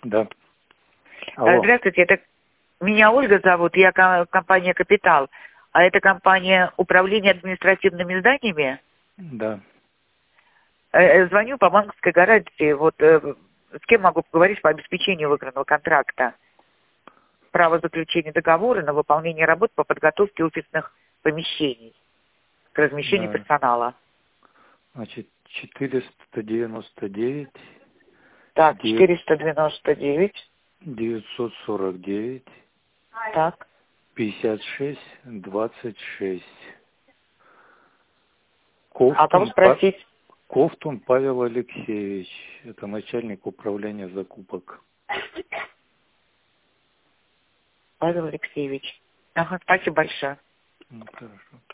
Да. Алло. Здравствуйте, меня Ольга зовут, я компания «Капитал». А это компания управления административными зданиями? Да. Звоню по банковской гарантии. Вот с кем могу поговорить по обеспечению выигранного контракта? Право заключения договора на выполнение работ по подготовке офисных помещений к размещению Да. персонала. Значит, 499. Так, 499. 949. Так. 56 26. А кого спросить? Ковтун Павел Алексеевич. Это начальник управления закупок. Павел Алексеевич. Ага, спасибо большое. Хорошо.